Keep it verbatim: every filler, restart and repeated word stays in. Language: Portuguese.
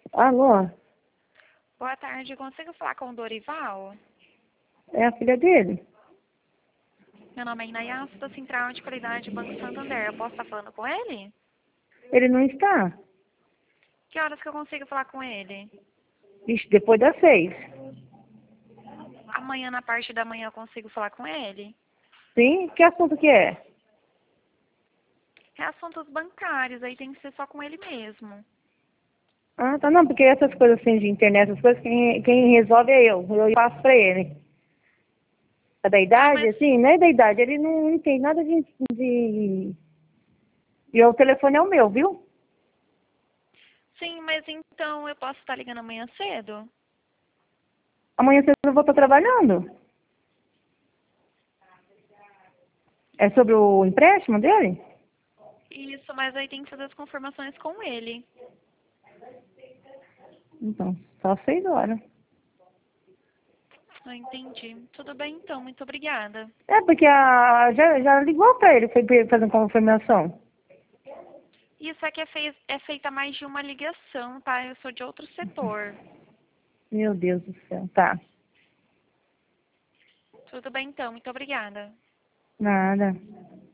Alô? Boa tarde, consigo falar com o Dorival? É a filha dele? Meu nome é Inayas, da Central de Qualidade Banco Santander. Eu posso estar falando com ele? Ele não está. Que horas que eu consigo falar com ele? Ixi, depois das seis. Amanhã, na parte da manhã, eu consigo falar com ele? Sim? Que assunto que é? É assuntos bancários, aí tem que ser só com ele mesmo. Ah, tá. Não, porque essas coisas assim de internet, essas coisas, quem, quem resolve é eu. Eu passo pra ele. É da Ah, idade, mas assim? Não é da idade. Ele não entende nada de... de... E o telefone é o meu, viu? sim, mas então eu posso estar ligando amanhã cedo? Amanhã cedo eu vou estar trabalhando. É sobre o empréstimo dele? Isso, mas aí tem que fazer as confirmações com ele. Então, só seis horas. Ah, entendi. Tudo bem então, muito obrigada. É, porque a, já, já ligou pra ele, foi pe- fazendo confirmação. Isso aqui é, fei é feita mais de uma ligação, tá? Eu sou de outro setor. Meu Deus do céu. Tá. Tudo bem então, muito obrigada. Nada.